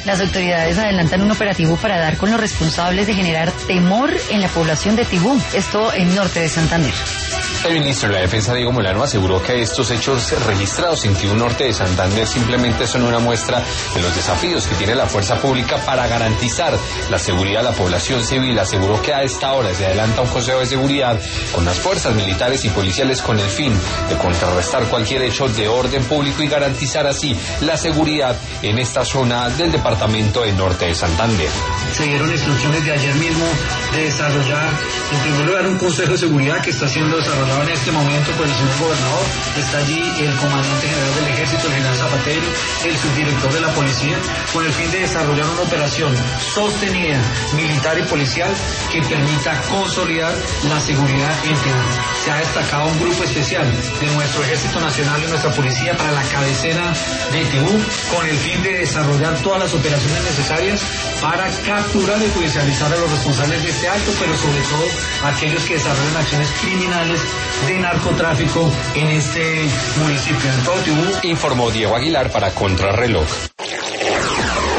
Las autoridades adelantan un operativo para dar con los responsables de generar temor en la población de Tibú, esto en norte de Santander. El ministro de la Defensa, Diego Molano, aseguró que estos hechos registrados en Tibú Norte de Santander simplemente son una muestra de los desafíos que tiene la fuerza pública para garantizar la seguridad de la población civil. Aseguró que a esta hora se adelanta un consejo de seguridad con las fuerzas militares y policiales con el fin de contrarrestar cualquier hecho de orden público y garantizar así la seguridad en esta zona del departamento del norte de Santander. Se dieron instrucciones de ayer mismo de desarrollar, en primer lugar, un consejo de seguridad que está siendo desarrollado en este momento por el señor gobernador. Está allí el comandante general del ejército, el general Zapatero, el subdirector de la policía, con el fin de desarrollar una operación sostenida, militar y policial, que permita consolidar la seguridad en Tibú. Se ha destacado un grupo especial de nuestro Ejército Nacional y nuestra policía para la cabecera de Tibú, con el fin de desarrollar todas las operaciones necesarias para capturar y judicializar a los responsables de este acto, pero sobre todo aquellos que desarrollan acciones criminales de narcotráfico en este municipio. En todo Tibú. Informó Diego Aguilar para Contrarreloj.